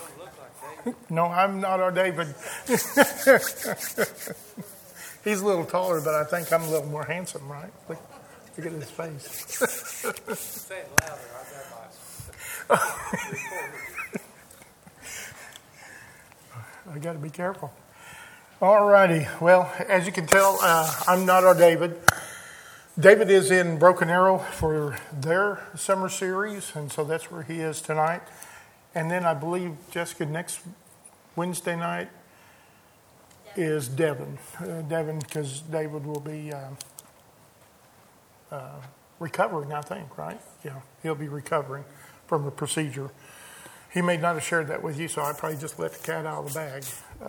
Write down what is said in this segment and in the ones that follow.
No, I'm not our David. He's a little taller, but I think I'm a little more handsome, right? Look at his face. Say it louder. I got I got to be careful. All righty. Well, as you can tell, I'm not our David. David is in Broken Arrow for their summer series, and so that's where he is tonight. And then I believe, Jessica, next Wednesday night is Devin. Devin, because David will be recovering, I think, right? Yeah, he'll be recovering from the procedure. He may not have shared that with you, so I probably just let the cat out of the bag.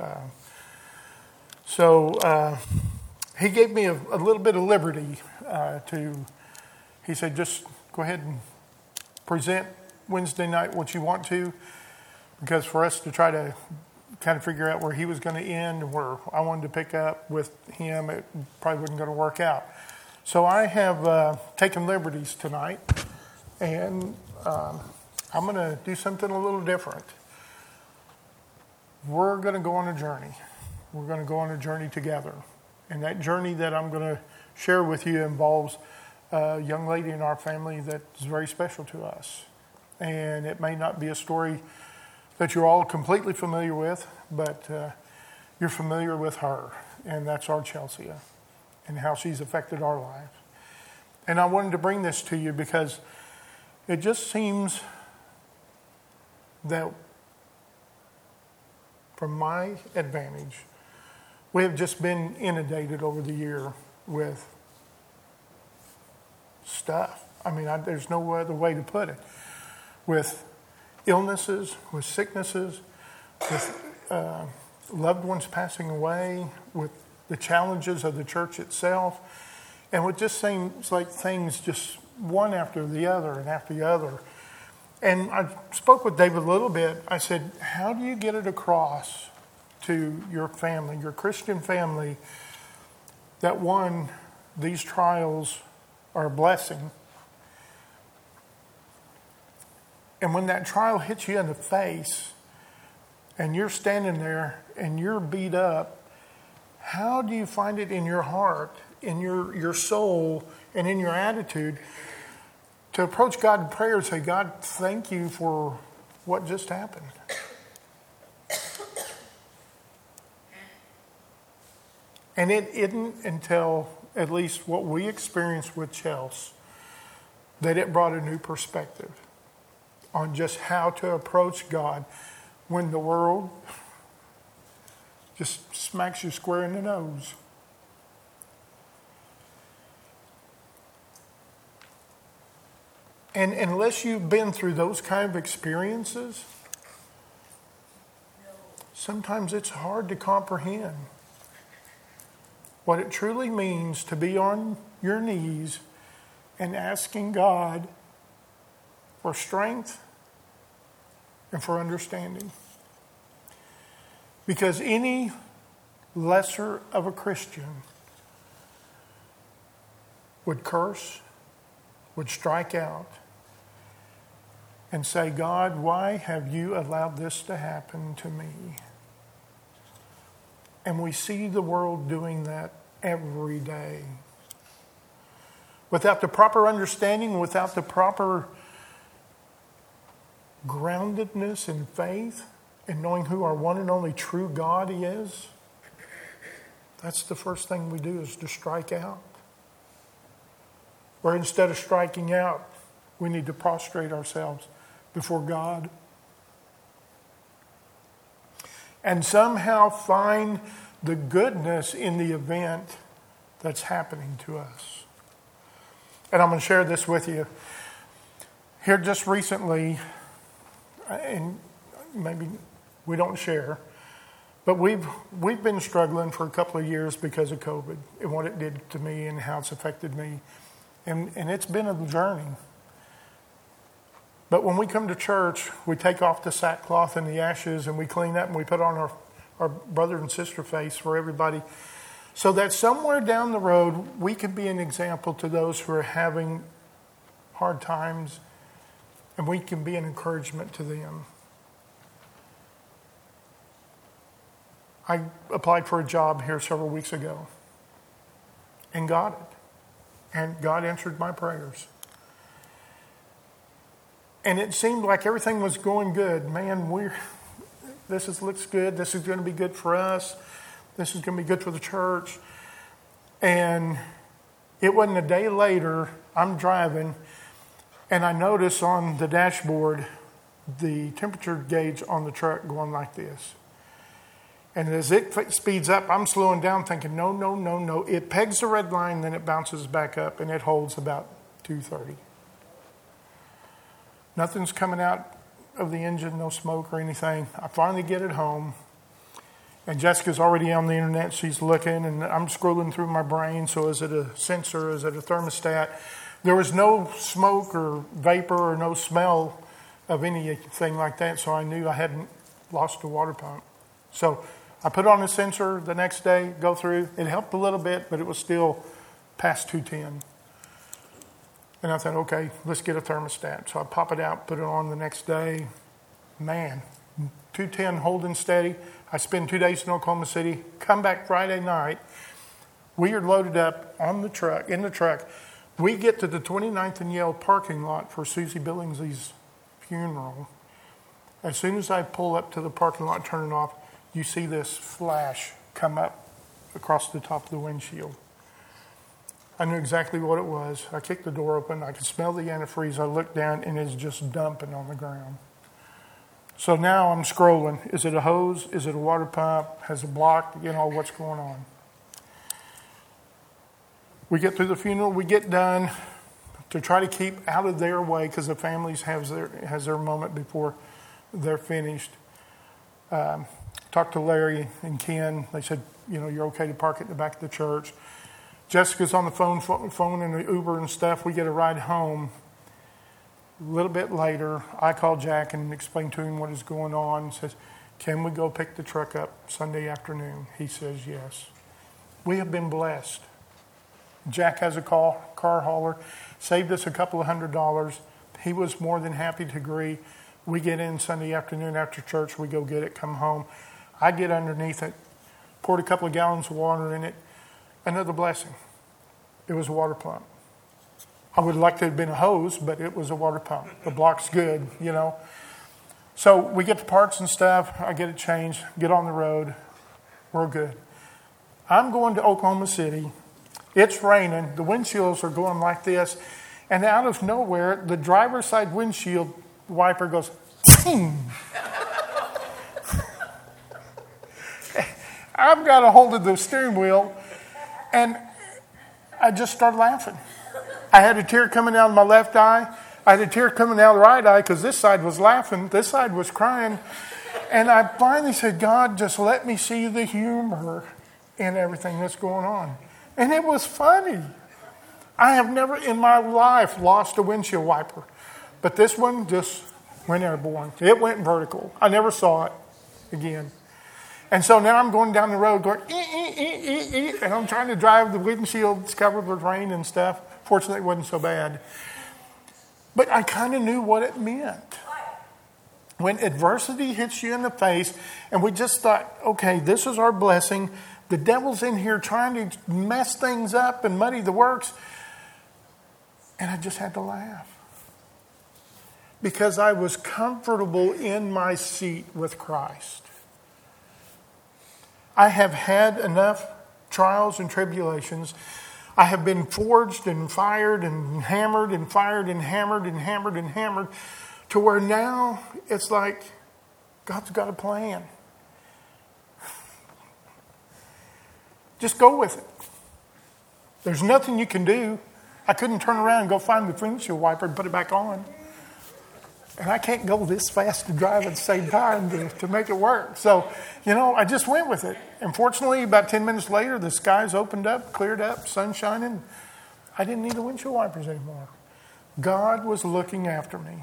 He gave me a little bit of liberty he said, just go ahead and present Wednesday night what you want to, because for us to try to kind of figure out where he was going to end and where I wanted to pick up with him, it probably wasn't going to work out. So I have taken liberties tonight, and I'm going to do something a little different. We're going to go on a journey. We're going to go on a journey together. And that journey that I'm going to share with you involves a young lady in our family that's very special to us. And it may not be a story that you're all completely familiar with, but you're familiar with her. And that's our Chelsea and how she's affected our life. And I wanted to bring this to you because it just seems that from my advantage, we have just been inundated over the year with stuff. I mean, there's no other way to put it. With illnesses, with sicknesses, with loved ones passing away, with the challenges of the church itself, and it just seems like things just one after the other and after the other. And I spoke with David a little bit. I said, how do you get it across to your family, your Christian family, that one, these trials are a blessing, and when that trial hits you in the face and you're standing there and you're beat up, how do you find it in your heart, in your soul, and in your attitude to approach God in prayer and say, God, thank you for what just happened? And it isn't until at least what we experienced with Chelsea that it brought a new perspective on just how to approach God when the world just smacks you square in the nose. And unless you've been through those kind of experiences, sometimes it's hard to comprehend what it truly means to be on your knees and asking God for strength and for understanding. Because any lesser of a Christian would curse, would strike out, and say, God, why have you allowed this to happen to me? And we see the world doing that every day. Without the proper understanding, without the proper groundedness in faith and knowing who our one and only true God is, that's the first thing we do, is to strike out. Or instead of striking out, we need to prostrate ourselves before God and somehow find the goodness in the event that's happening to us. And I'm going to share this with you. Here just recently, and maybe we don't share, but we've been struggling for a couple of years because of COVID and what it did to me and how it's affected me. And it's been a journey. But when we come to church, we take off the sackcloth and the ashes and we clean up and we put on our brother and sister face for everybody, so that somewhere down the road we can be an example to those who are having hard times, and we can be an encouragement to them. I applied for a job here several weeks ago and got it. And God answered my prayers. And it seemed like everything was going good. Man, looks good. This is going to be good for us. This is going to be good for the church. And it wasn't a day later, I'm driving, and I notice on the dashboard the temperature gauge on the truck going like this. And as it speeds up, I'm slowing down thinking, no. It pegs the red line, then it bounces back up, and it holds about 230. Nothing's coming out of the engine, no smoke or anything. I finally get it home, and Jessica's already on the internet. She's looking, and I'm scrolling through my brain. So is it a sensor? Is it a thermostat? There was no smoke or vapor or no smell of anything like that, so I knew I hadn't lost the water pump. So I put on a sensor the next day, go through. It helped a little bit, but it was still past 210. And I thought, okay, let's get a thermostat. So I pop it out, put it on the next day. Man, 210 holding steady. I spend 2 days in Oklahoma City, come back Friday night. We are loaded up in the truck. We get to the 29th and Yale parking lot for Susie Billingsley's funeral. As soon as I pull up to the parking lot, turn it off, you see this flash come up across the top of the windshield. I knew exactly what it was. I kicked the door open. I could smell the antifreeze. I looked down, and it's just dumping on the ground. So now I'm scrolling. Is it a hose? Is it a water pump? Has it blocked? What's going on? We get through the funeral. We get done to try to keep out of their way because the families has their moment before they're finished. Talked to Larry and Ken. They said, you're okay to park it in the back of the church. Jessica's on the phone and the Uber and stuff. We get a ride home. A little bit later, I call Jack and explain to him what is going on. He says, can we go pick the truck up Sunday afternoon? He says, yes. We have been blessed. Jack has a car hauler, saved us a couple of $100. He was more than happy to agree. We get in Sunday afternoon after church. We go get it, come home. I get underneath it, poured a couple of gallons of water in it. Another blessing. It was a water pump. I would like to have been a hose, but it was a water pump. The block's good, So we get the parts and stuff. I get it changed, get on the road. We're good. I'm going to Oklahoma City. It's raining. The windshields are going like this. And out of nowhere, the driver's side windshield wiper goes, ting. I've got a hold of the steering wheel, and I just started laughing. I had a tear coming out of my left eye. I had a tear coming out of the right eye because this side was laughing. This side was crying. And I finally said, God, just let me see the humor in everything that's going on. And it was funny. I have never in my life lost a windshield wiper. But this one just went airborne. It went vertical. I never saw it again. And so now I'm going down the road going, and I'm trying to drive. The windshield's covered with rain and stuff. Fortunately, it wasn't so bad. But I kind of knew what it meant. When adversity hits you in the face, and we just thought, okay, this is our blessing. The devil's in here trying to mess things up and muddy the works. And I just had to laugh. Because I was comfortable in my seat with Christ. I have had enough trials and tribulations. I have been forged and fired and hammered and fired and hammered and hammered and hammered to where now it's like God's got a plan. Just go with it. There's nothing you can do. I couldn't turn around and go find the windshield wiper and put it back on. And I can't go this fast to drive at the same time to make it work. So, I just went with it. And fortunately, about 10 minutes later, the skies opened up, cleared up, sun shining. I didn't need the windshield wipers anymore. God was looking after me.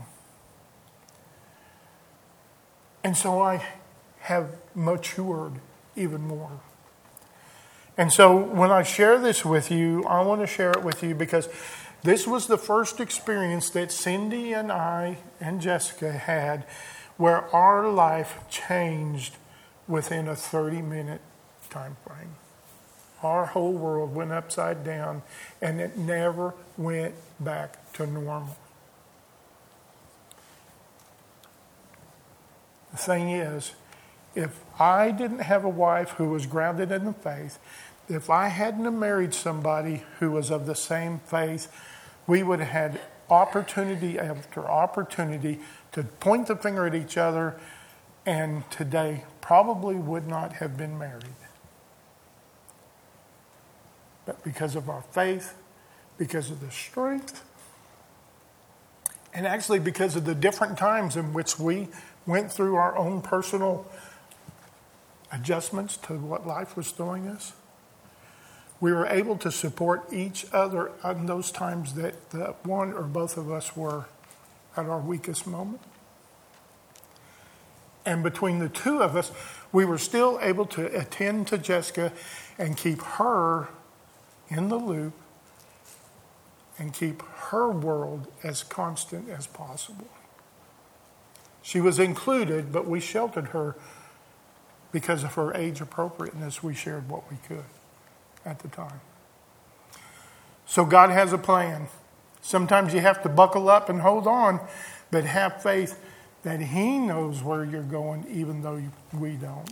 And so I have matured even more. And so when I share this with you, I want to share it with you because this was the first experience that Cindy and I and Jessica had where our life changed within a 30-minute time frame. Our whole world went upside down, and it never went back to normal. The thing is, if I didn't have a wife who was grounded in the faith, if I hadn't have married somebody who was of the same faith, we would have had opportunity after opportunity to point the finger at each other, and today probably would not have been married. But because of our faith, because of the strength, and actually because of the different times in which we went through our own personal adjustments to what life was throwing us, we were able to support each other in those times that one or both of us were at our weakest moment. And between the two of us, we were still able to attend to Jessica and keep her in the loop and keep her world as constant as possible. She was included, but we sheltered her because of her age appropriateness. We shared what we could at the time. So God has a plan. Sometimes you have to buckle up and hold on, but have faith that He knows where you're going, even though we don't.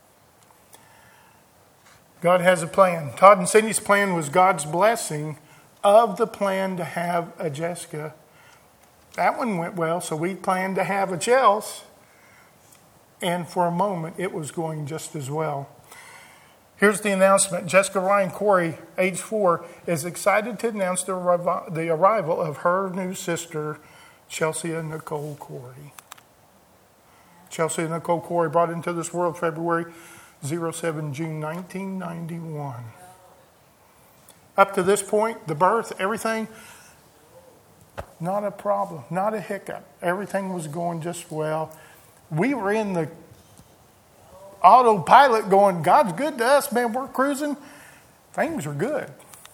God has a plan. Todd and Cindy's plan was God's blessing of the plan to have a Jessica. That one went well, so we planned to have a Chelsea. And for a moment, it was going just as well. Here's the announcement. Jessica Ryan Corey, age 4, is excited to announce the arrival of her new sister, Chelsea Nicole Corey. Chelsea Nicole Corey brought into this world February 07, June 1991. Up to this point, the birth, everything, not a problem, not a hiccup. Everything was going just well. We were in the autopilot going, God's good to us, man, we're cruising. Things are good.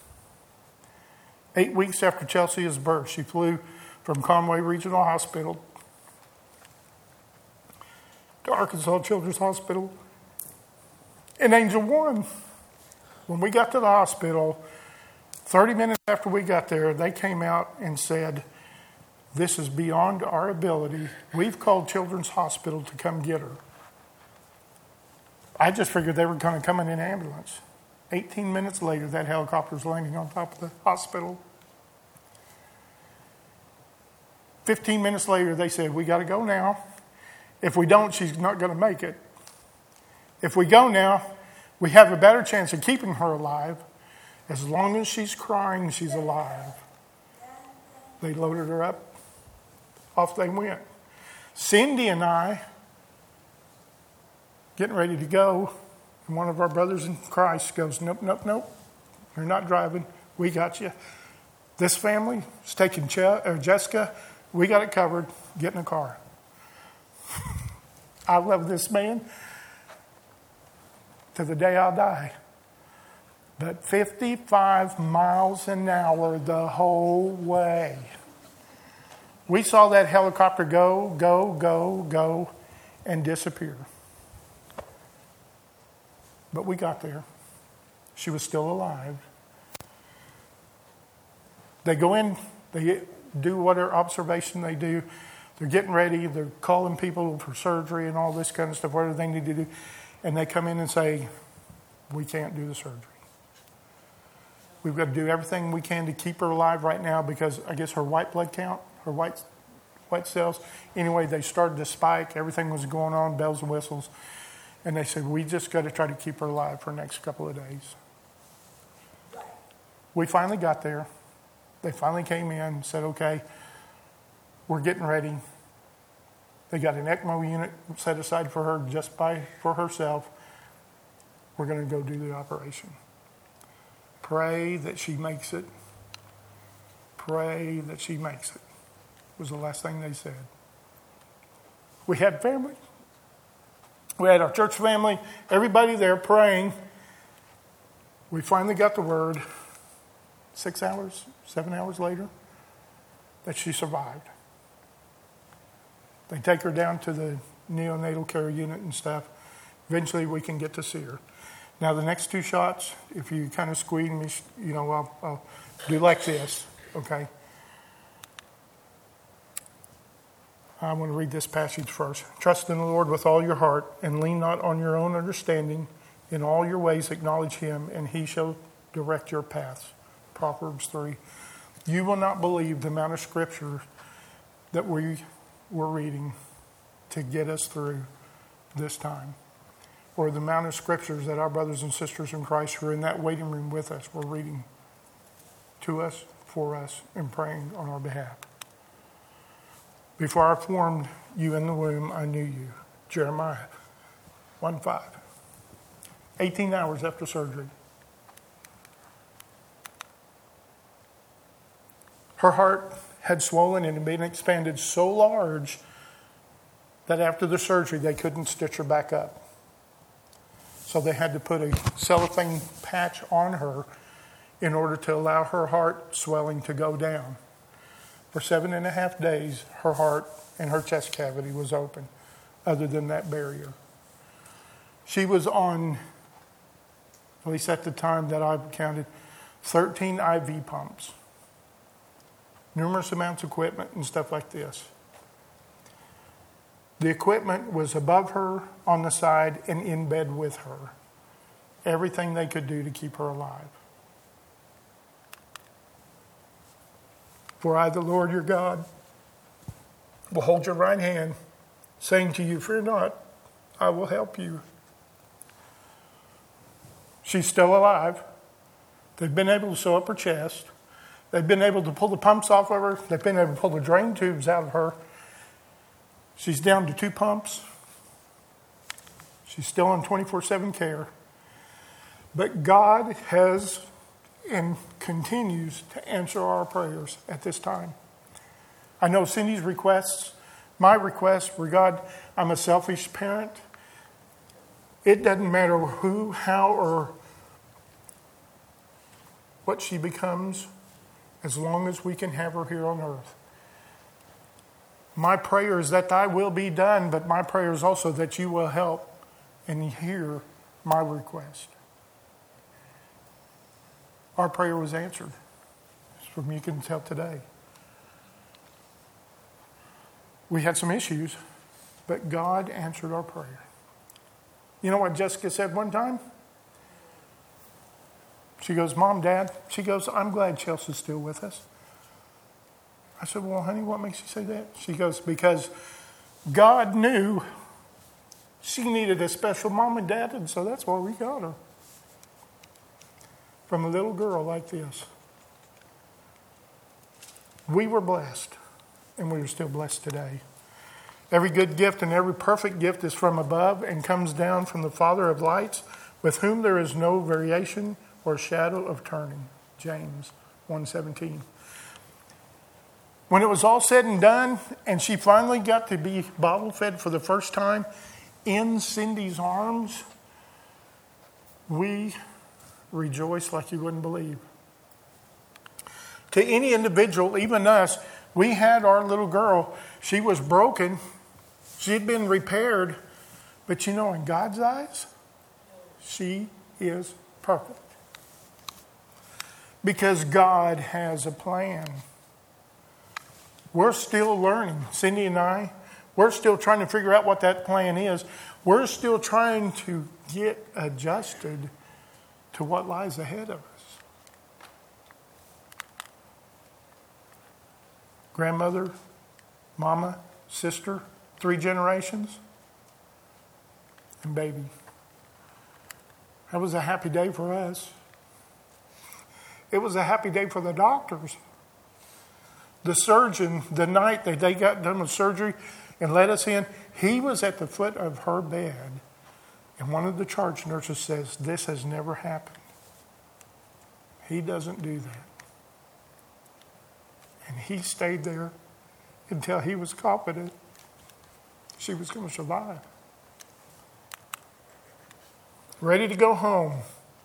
8 weeks after Chelsea's birth, she flew from Conway Regional Hospital to Arkansas Children's Hospital in Angel One. When we got to the hospital, 30 minutes after we got there, they came out and said, this is beyond our ability. We've called Children's Hospital to come get her. I just figured they were going to come in an ambulance. 18 minutes later, that helicopter was landing on top of the hospital. 15 minutes later, they said, we got to go now. If we don't, she's not going to make it. If we go now, we have a better chance of keeping her alive. As long as she's crying, she's alive. They loaded her up. Off they went. Cindy and I, getting ready to go, and one of our brothers in Christ goes, nope, nope, nope. You're not driving. We got you. This family is taking Jessica. We got it covered. Get in the car. I love this man to the day I'll die. But 55 miles an hour the whole way. We saw that helicopter go, and disappear. But we got there. She was still alive. They go in, they do whatever observation they do. They're getting ready. They're calling people for surgery and all this kind of stuff, whatever they need to do. And they come in and say, we can't do the surgery. We've got to do everything we can to keep her alive right now because I guess her white blood count, her white cells. Anyway, they started to spike. Everything was going on, bells and whistles. And they said, we just got to try to keep her alive for the next couple of days. We finally got there. They finally came in and said, okay, we're getting ready. They got an ECMO unit set aside for her for herself. We're going to go do the operation. Pray that she makes it. Pray that she makes it. Was the last thing they said. We had family. We had our church family, everybody there praying. We finally got the word 7 hours later, that she survived. They take her down to the neonatal care unit and stuff. Eventually we can get to see her. Now the next 2 shots, if you kind of squeeze me, I'll do like this, okay? I want to read this passage first. Trust in the Lord with all your heart and lean not on your own understanding. In all your ways acknowledge him and he shall direct your paths. Proverbs 3. You will not believe the amount of scripture that we were reading to get us through this time, or the amount of scriptures that our brothers and sisters in Christ who are in that waiting room with us were reading to us, for us, and praying on our behalf. Before I formed you in the womb, I knew you. Jeremiah 1:5. 18 hours after surgery. Her heart had swollen and had been expanded so large that after the surgery they couldn't stitch her back up. So they had to put a cellophane patch on her in order to allow her heart swelling to go down. For 7.5 days, her heart and her chest cavity was open, other than that barrier. She was on, at least at the time that I've counted, 13 IV pumps. Numerous amounts of equipment and stuff like this. The equipment was above her, on the side, and in bed with her. Everything they could do to keep her alive. For I, the Lord your God, will hold your right hand, saying to you, fear not, I will help you. She's still alive. They've been able to sew up her chest. They've been able to pull the pumps off of her. They've been able to pull the drain tubes out of her. She's down to 2 pumps. She's still on 24/7 care. But God has and continues to answer our prayers at this time. I know Cindy's requests, my requests were, God, I'm a selfish parent. It doesn't matter who, how, or what she becomes, as long as we can have her here on earth. My prayer is that thy will be done, but my prayer is also that you will help and hear my request. Our prayer was answered, from you can tell today. We had some issues, but God answered our prayer. You know what Jessica said one time? She goes, Mom, Dad, she goes, I'm glad Chelsea's still with us. I said, well, honey, what makes you say that? She goes, because God knew she needed a special mom and dad, and so that's why we got her. From a little girl like this. We were blessed, and we are still blessed today. Every good gift and every perfect gift is from above and comes down from the Father of lights, with whom there is no variation or shadow of turning. James 1:17. When it was all said and done, and she finally got to be bottle fed for the first time in Cindy's arms, we rejoiced like you wouldn't believe. To any individual, even us, we had our little girl. She was broken. She had been repaired. But you know, in God's eyes, she is perfect. Because God has a plan. We're still learning. Cindy and I, we're still trying to figure out what that plan is. We're still trying to get adjusted to what lies ahead of us. Grandmother, mama, sister, 3 generations, and baby. That was a happy day for us. It was a happy day for the doctors. The surgeon, the night that they got done with surgery and let us in, he was at the foot of her bed. And one of the charge nurses says, this has never happened. He doesn't do that. And he stayed there until he was confident she was going to survive. Ready to go home.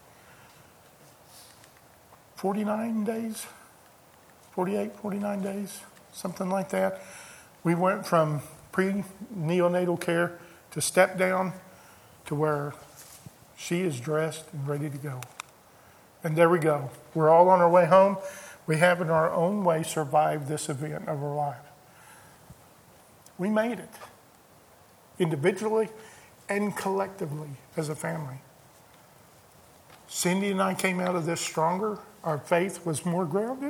49 days, 48, 49 days, something like that. We went from pre-neonatal care to step down to where she is dressed and ready to go. And there we go. We're all on our way home. We have in our own way survived this event of our life. We made it. Individually and collectively as a family. Cindy and I came out of this stronger. Our faith was more grounded.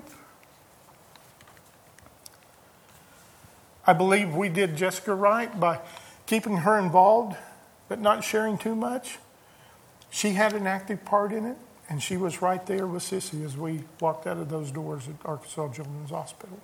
I believe we did Jessica right by keeping her involved, but not sharing too much. She had an active part in it, and she was right there with Sissy as we walked out of those doors at Arkansas Children's Hospital.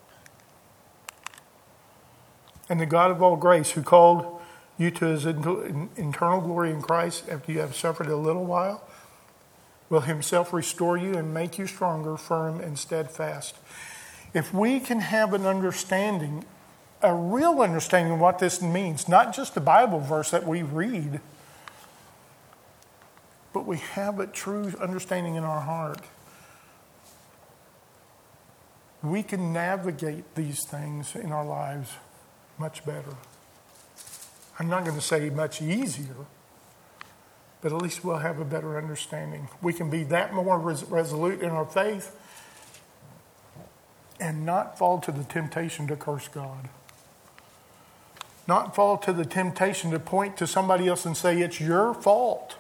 And the God of all grace, who called you to his eternal glory in Christ after you have suffered a little while, will himself restore you and make you stronger, firm, and steadfast. If we can have an understanding, a real understanding of what this means, not just the Bible verse that we read, but we have a true understanding in our heart, we can navigate these things in our lives much better. I'm not going to say much easier, but at least we'll have a better understanding. We can be that more resolute in our faith and not fall to the temptation to curse God. Not fall to the temptation to point to somebody else and say, it's your fault.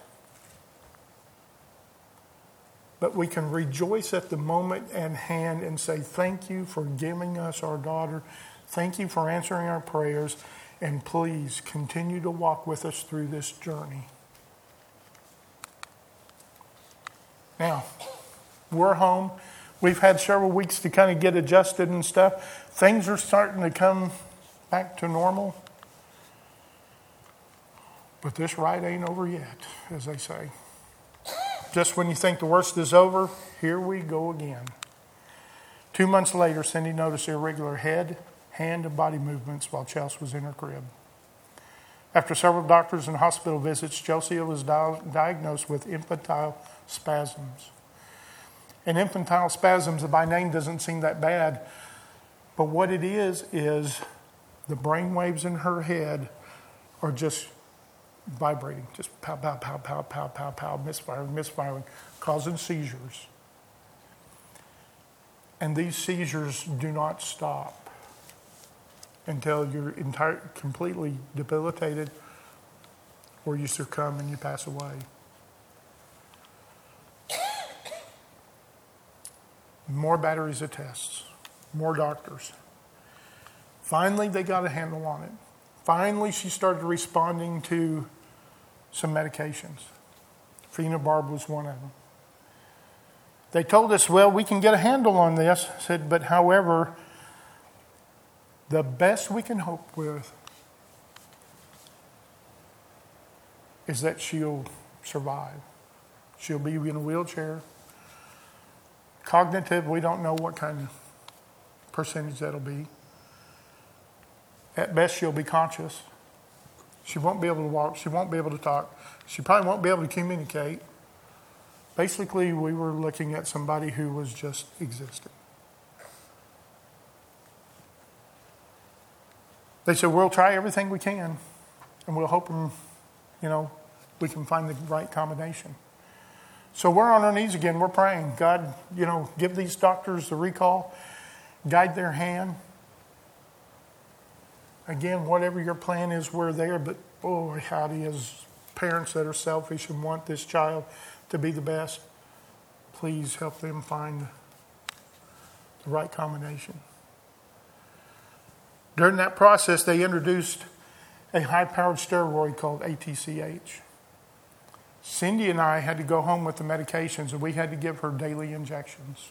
But we can rejoice at the moment at hand and say, thank you for giving us our daughter. Thank you for answering our prayers. And please continue to walk with us through this journey. Now, we're home. We've had several weeks to kind of get adjusted and stuff. Things are starting to come back to normal. But this ride ain't over yet, as they say. Just when you think the worst is over, here we go again. 2 months later, Cindy noticed irregular head, hand, and body movements while Chelsea was in her crib. After several doctors and hospital visits, Chelsea was diagnosed with infantile spasms. And infantile spasms by name doesn't seem that bad, but what it is the brain waves in her head are just vibrating, just pow, pow, pow, pow, pow, pow, pow, misfiring, causing seizures. And these seizures do not stop until you're completely debilitated or you succumb and you pass away. More batteries of tests, more doctors. Finally, they got a handle on it. Finally, she started responding to some medications. Phenobarb was one of them. They told us, well, we can get a handle on this. I said, but however, the best we can hope with is that she'll survive. She'll be in a wheelchair. Cognitive, we don't know what kind of percentage that'll be. At best, she'll be conscious. She won't be able to walk. She won't be able to talk. She probably won't be able to communicate. Basically, we were looking at somebody who was just existing. They said, we'll try everything we can, and we'll hope, we can find the right combination. So we're on our knees again. We're praying. God, give these doctors the recall. Guide their hand. Again, whatever your plan is, we're there. But boy, howdy, as parents that are selfish and want this child to be the best, please help them find the right combination. During that process, they introduced a high-powered steroid called ATCH. Cindy and I had to go home with the medications, and we had to give her daily injections.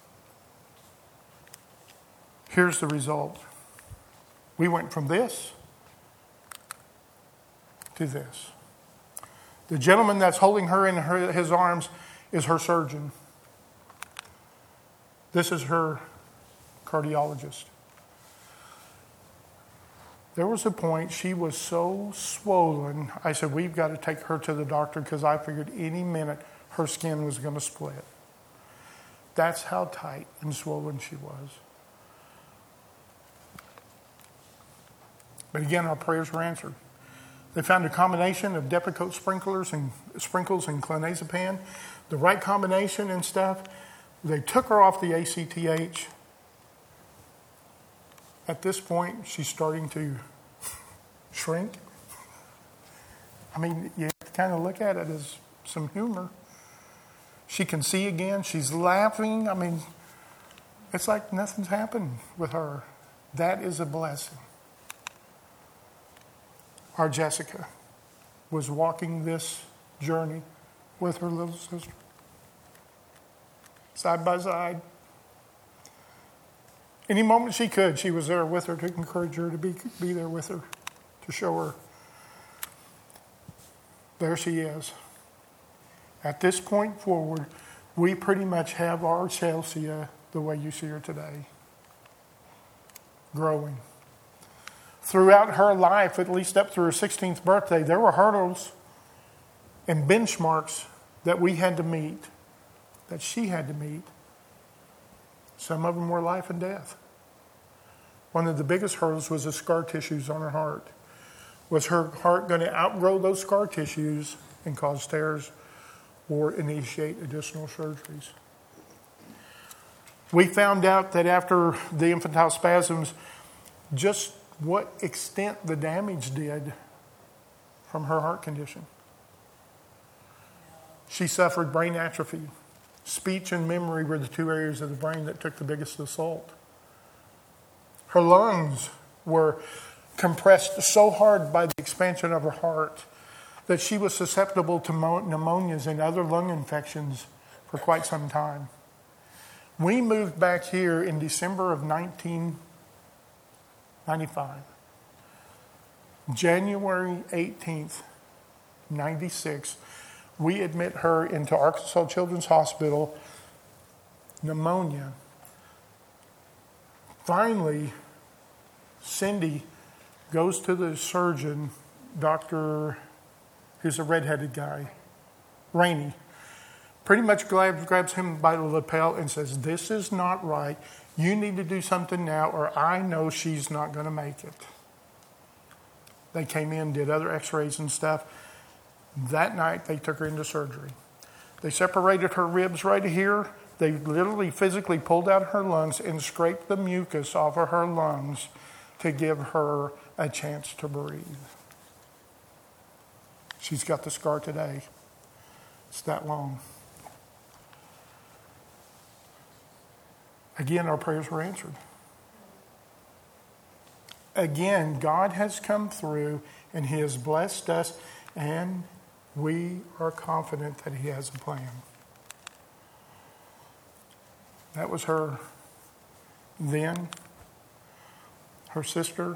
Here's the result. We went from this to this. The gentleman that's holding her in his arms is her surgeon. This is her cardiologist. There was a point she was so swollen, I said, we've got to take her to the doctor because I figured any minute her skin was going to split. That's how tight and swollen she was. But again, our prayers were answered. They found a combination of Depakote sprinkles and clonazepam, the right combination and stuff. They took her off the ACTH. At this point, she's starting to shrink. I mean, you have to kind of look at it as some humor. She can see again. She's laughing. I mean, it's like nothing's happened with her. That is a blessing. Our Jessica was walking this journey with her little sister, side by side. Any moment she could, she was there with her to encourage her, to be there with her, to show her. There she is. At this point forward, we pretty much have our Chelsea the way you see her today, growing. Throughout her life, at least up through her 16th birthday, there were hurdles and benchmarks that we had to meet, that she had to meet. Some of them were life and death. One of the biggest hurdles was the scar tissues on her heart. Was her heart going to outgrow those scar tissues and cause tears or initiate additional surgeries? We found out that after the infantile spasms, just what extent the damage did from her heart condition. She suffered brain atrophy. Speech and memory were the two areas of the brain that took the biggest assault. Her lungs were compressed so hard by the expansion of her heart that she was susceptible to pneumonias and other lung infections for quite some time. We moved back here in December of 1995. January 18th, 96, we admit her into Arkansas Children's Hospital, pneumonia. Finally, Cindy goes to the surgeon, doctor, who's a redheaded guy, Rainey. Pretty much grabs him by the lapel and says, "This is not right. You need to do something now or I know she's not going to make it." They came in, did other x-rays and stuff. That night, they took her into surgery. They separated her ribs right here. They literally physically pulled out her lungs and scraped the mucus off of her lungs to give her a chance to breathe. She's got the scar today. It's that long. Again, our prayers were answered. Again, God has come through and He has blessed us, and we are confident that He has a plan. That was her then, her sister.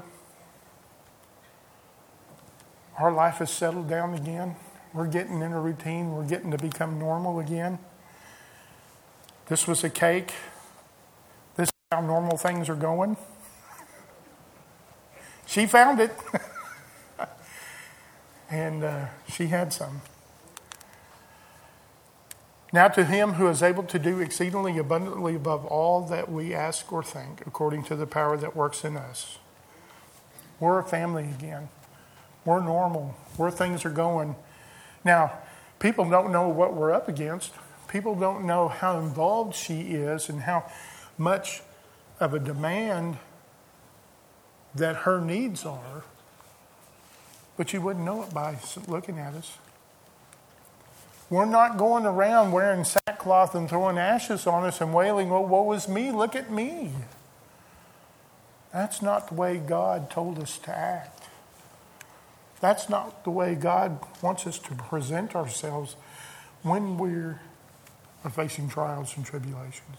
Our life has settled down again. We're getting in a routine. We're getting to become normal again. This was a cake. This is how normal things are going. She found it. And she had some. Now to Him who is able to do exceedingly abundantly above all that we ask or think, according to the power that works in us. We're a family again. We're normal. Where things are going. Now, people don't know what we're up against. People don't know how involved she is and how much of a demand that her needs are. But you wouldn't know it by looking at us. We're not going around wearing sackcloth and throwing ashes on us and wailing, "Oh, woe is me, look at me." That's not the way God told us to act. That's not the way God wants us to present ourselves when we're facing trials and tribulations.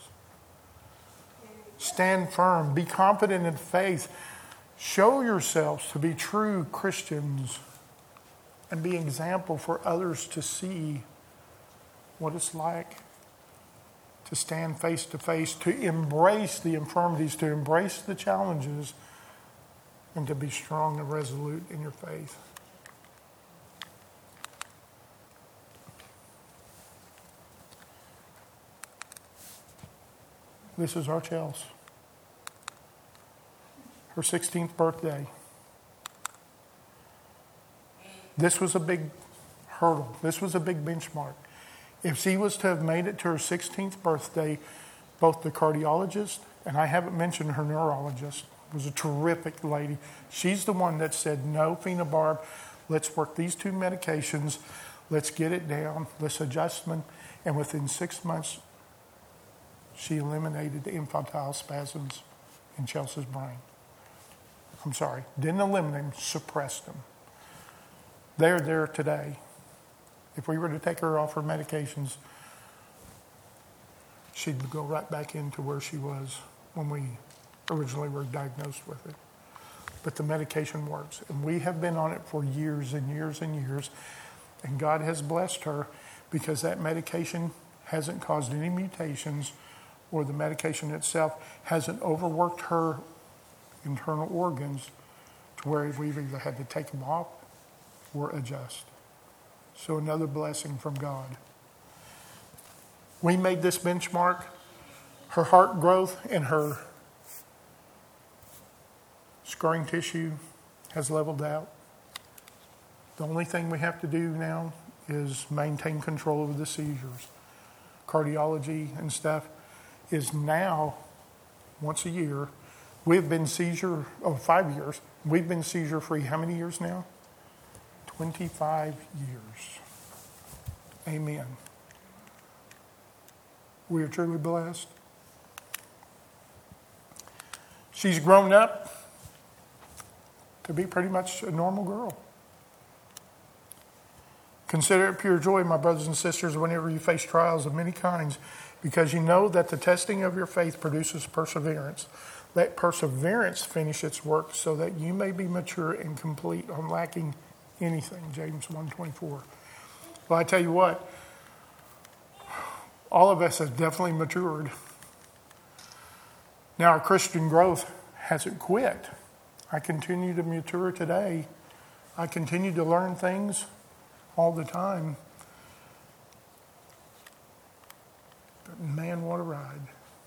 Stand firm. Be confident in faith. Show yourselves to be true Christians and be an example for others to see what it's like to stand face to face, to embrace the infirmities, to embrace the challenges, and to be strong and resolute in your faith. This is our Chelsea. Her 16th birthday. This was a big hurdle. This was a big benchmark. If she was to have made it to her 16th birthday, both the cardiologist, and I haven't mentioned her neurologist, was a terrific lady. She's the one that said, no, phenobarb, let's work these 2 medications, let's get it down, let's adjust them. And within 6 months, she eliminated the infantile spasms in Chelsea's brain. I'm sorry, didn't eliminate them, suppressed them. They're there today. If we were to take her off her medications, she'd go right back into where she was when we originally were diagnosed with it. But the medication works. And we have been on it for years and years and years. And God has blessed her because that medication hasn't caused any mutations, or the medication itself hasn't overworked her internal organs to where we've either had to take them off or adjust. So another blessing from God. We made this benchmark. Her heart growth and her scarring tissue has leveled out. The only thing we have to do now is maintain control over the seizures. Cardiology and stuff is now, once a year, we've been 5 years. We've been seizure free how many years now? 25 years. Amen. We are truly blessed. She's grown up to be pretty much a normal girl. Consider it pure joy, my brothers and sisters, whenever you face trials of many kinds, because you know that the testing of your faith produces perseverance. Let perseverance finish its work so that you may be mature and complete, unlacking anything. James 1:24. Well, I tell you what, all of us have definitely matured. Now, our Christian growth hasn't quit. I continue to mature today. I continue to learn things all the time. But man, what a ride.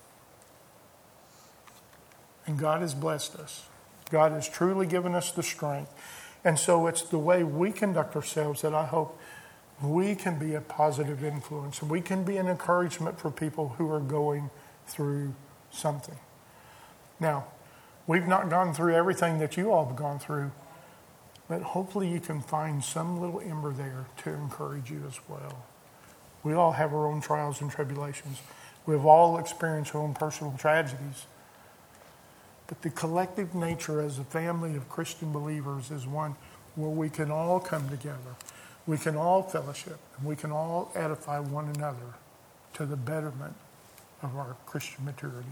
And God has blessed us. God has truly given us the strength. And so it's the way we conduct ourselves that I hope we can be a positive influence. And we can be an encouragement for people who are going through something. Now, we've not gone through everything that you all have gone through, but hopefully you can find some little ember there to encourage you as well. We all have our own trials and tribulations. We've all experienced our own personal tragedies. But the collective nature as a family of Christian believers is one where we can all come together. We can all fellowship, and we can all edify one another to the betterment of our Christian maturity.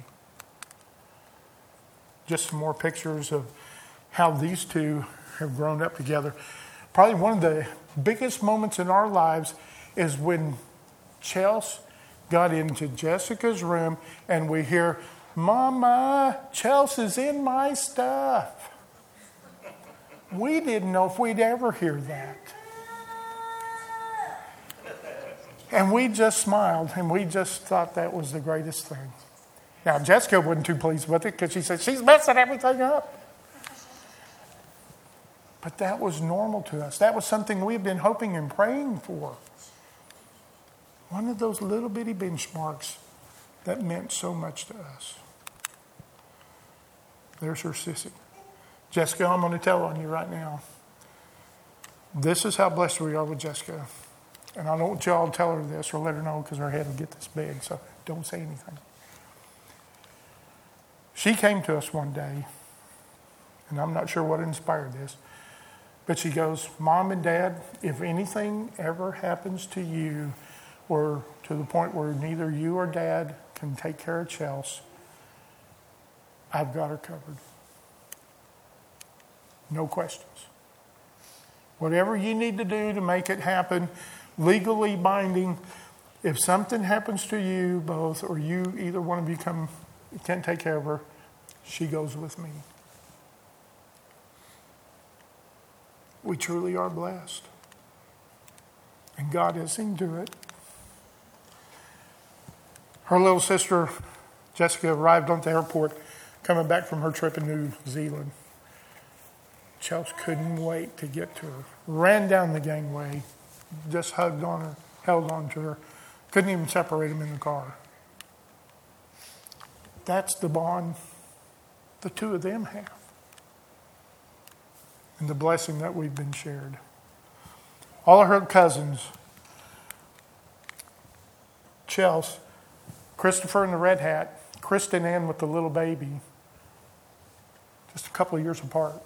Just some more pictures of how these two have grown up together. Probably one of the biggest moments in our lives is when Chelsea got into Jessica's room and we hear, "Mama, Chelsea's in my stuff." We didn't know if we'd ever hear that. And we just smiled and we just thought that was the greatest thing. Now, Jessica wasn't too pleased with it because she said, "She's messing everything up." But that was normal to us. That was something we've been hoping and praying for. One of those little bitty benchmarks that meant so much to us. There's her sissy. Jessica, I'm going to tell on you right now. This is how blessed we are with Jessica. And I don't want y'all to tell her this or let her know because her head will get this big, so don't say anything. She came to us one day, and I'm not sure what inspired this, but she goes, "Mom and Dad, if anything ever happens to you or to the point where neither you or Dad can take care of Chelsea, I've got her covered. No questions. Whatever you need to do to make it happen, legally binding, if something happens to you both or you, either one of you can't take care of her, she goes with me." We truly are blessed. And God has seen to it. Her little sister, Jessica, arrived at the airport coming back from her trip in New Zealand. Chelsea couldn't wait to get to her. Ran down the gangway, just hugged on her, held on to her. Couldn't even separate them in the car. That's the bond the two of them have. And the blessing that we've been shared. All of her cousins, Chelsea, Christopher in the red hat, Kristen Ann with the little baby, just a couple of years apart.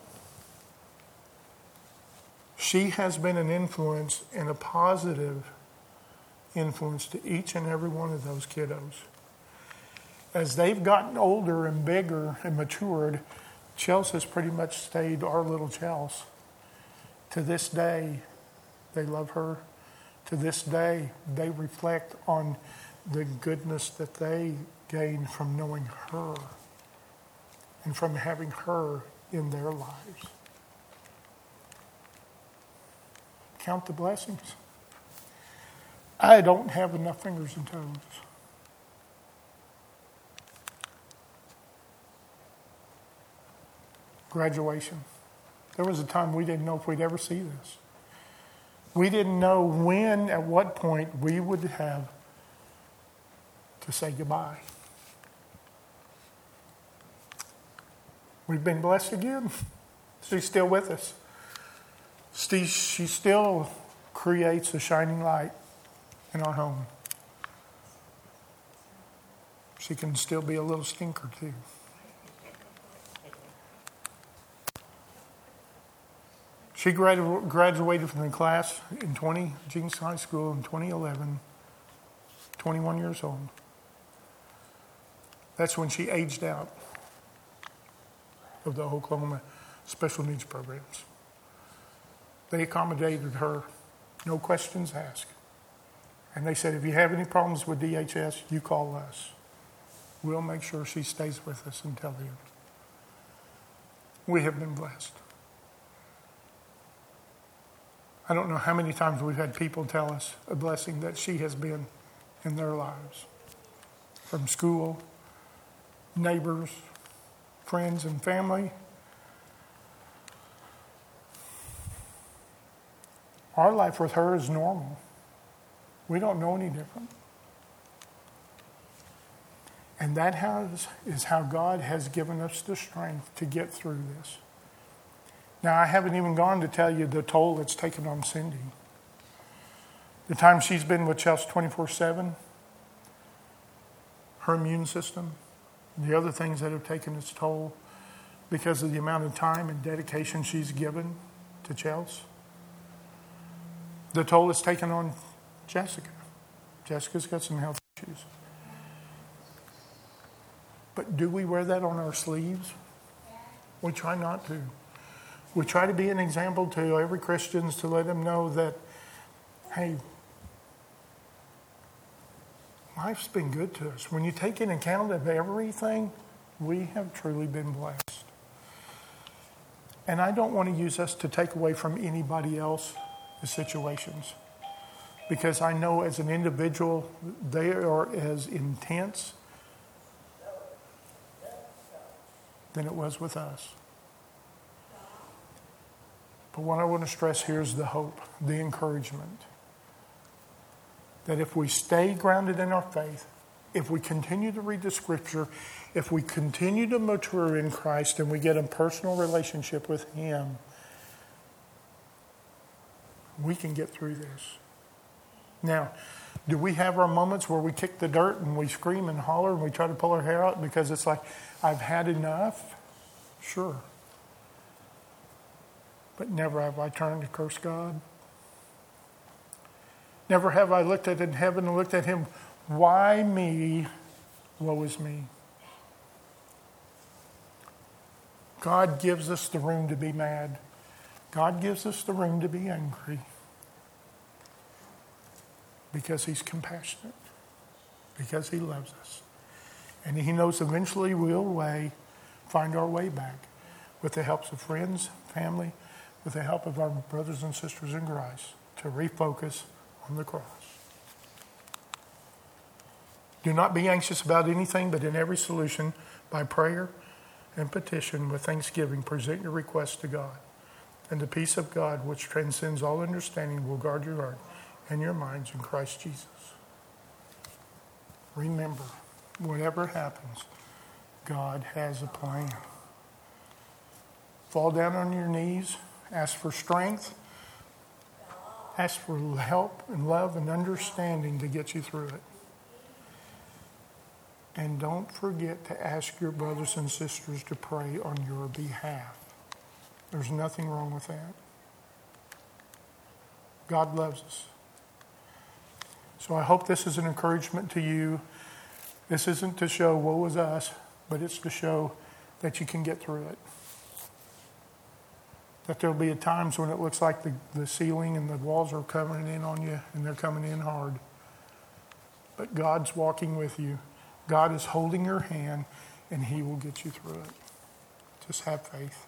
She has been an influence and a positive influence to each and every one of those kiddos. As they've gotten older and bigger and matured, Chelsea has pretty much stayed our little Chelsea. To this day, they love her. To this day, they reflect on the goodness that they gained from knowing her and from having her in their lives. Count the blessings. I don't have enough fingers and toes. Graduation. There was a time we didn't know if we'd ever see this. We didn't know when, at what point, we would have to say goodbye. We've been blessed again. She's still with us. She still creates a shining light in our home. She can still be a little stinker too. She graduated from the class in Jeans High School in 2011, 21 years old. That's when she aged out of the Oklahoma special needs programs. They accommodated her, no questions asked. And they said, if you have any problems with DHS, you call us. We'll make sure she stays with us until the end. We have been blessed. I don't know how many times we've had people tell us a blessing that she has been in their lives. From school, neighbors, friends, and family. Our life with her is normal. We don't know any different. And that is how God has given us the strength to get through this. Now, I haven't even gone to tell you the toll it's taken on Cindy. The time she's been with Chelsea 24/7, her immune system, the other things that have taken its toll because of the amount of time and dedication she's given to Chelsea. The toll it's taken on Jessica. Jessica's got some health issues. But do we wear that on our sleeves? We try not to. We try to be an example to every Christian to let them know that, hey, life's been good to us. When you take into account of everything, we have truly been blessed. And I don't want to use us to take away from anybody else's situations. Because I know as an individual, they are as intense than it was with us. But what I want to stress here is the hope, the encouragement. That if we stay grounded in our faith, if we continue to read the Scripture, if we continue to mature in Christ and we get a personal relationship with Him, we can get through this. Now, do we have our moments where we kick the dirt and we scream and holler and we try to pull our hair out because it's like, I've had enough? Sure. But never have I turned to curse God. Never have I looked at in heaven and looked at Him, why me? Woe is me. God gives us the room to be mad. God gives us the room to be angry. Because He's compassionate. Because He loves us. And He knows eventually we'll find our way back with the help of friends, family, with the help of our brothers and sisters in Christ to refocus on the cross. Do not be anxious about anything, but in every solution, by prayer and petition with thanksgiving, present your requests to God. And the peace of God, which transcends all understanding, will guard your heart and your minds in Christ Jesus. Remember, whatever happens, God has a plan. Fall down on your knees, ask for strength, ask for help and love and understanding to get you through it. And don't forget to ask your brothers and sisters to pray on your behalf. There's nothing wrong with that. God loves us. So I hope this is an encouragement to you. This isn't to show woe is us, but it's to show that you can get through it. That there'll be times when it looks like the ceiling and the walls are coming in on you, and they're coming in hard. But God's walking with you. God is holding your hand, and He will get you through it. Just have faith.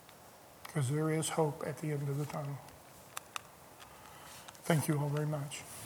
Because there is hope at the end of the tunnel. Thank you all very much.